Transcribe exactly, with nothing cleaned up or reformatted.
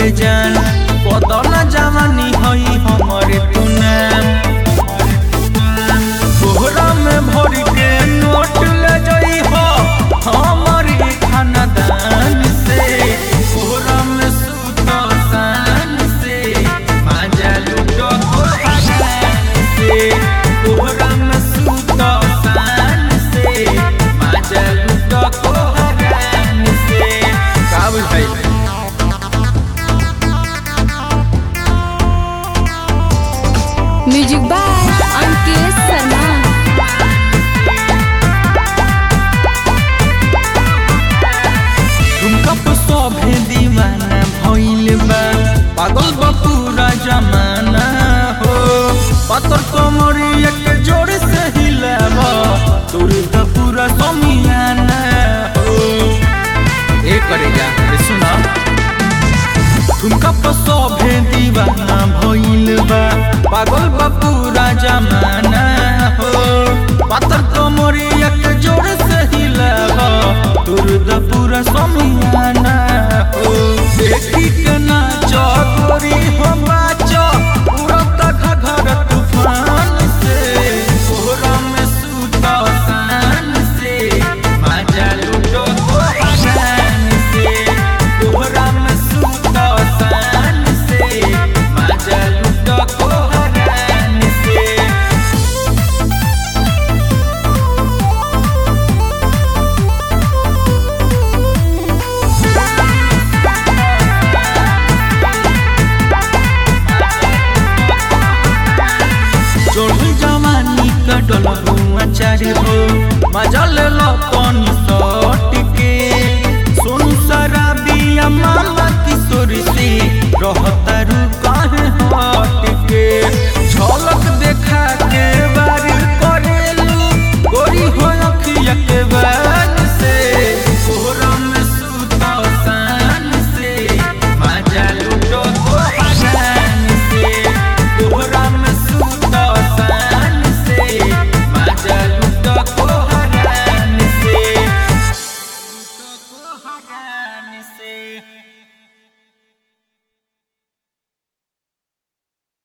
जान बदल जवानी हई हमरे तू नाम बोहरा में भर के नोट ले जई हो हमरे खानदान से बोहरा में सूत सान से माजा लूटो हरान से बोहरा में सूत सान से माजा लूटो हरान से का बुझाई म्यूजिक बाय अंकित शर्मा। तुमका तो सभे दीवाना भइल बा पागल बा पूरा जमाना हो पत्थर कमरिया के जोर से हिलावा तोर तो पूरा समियाना हो ए करेगा अरे सुना तुमका तो सभे दीवाना भइल बा पागल बा पूरा जमाना हो पत्थर कमरिया के जोर से हिलावा तोर तो पूरा समियाना हो देखी के नाच गोरी हो बाच उड़त घघर तूफान से कोहरा में सूत सान से माजा लूटो हरान से कोहरा में सूत सान से माजा लूटो हरान से चोरी जवानी का डोला हुआ चारी हो मजल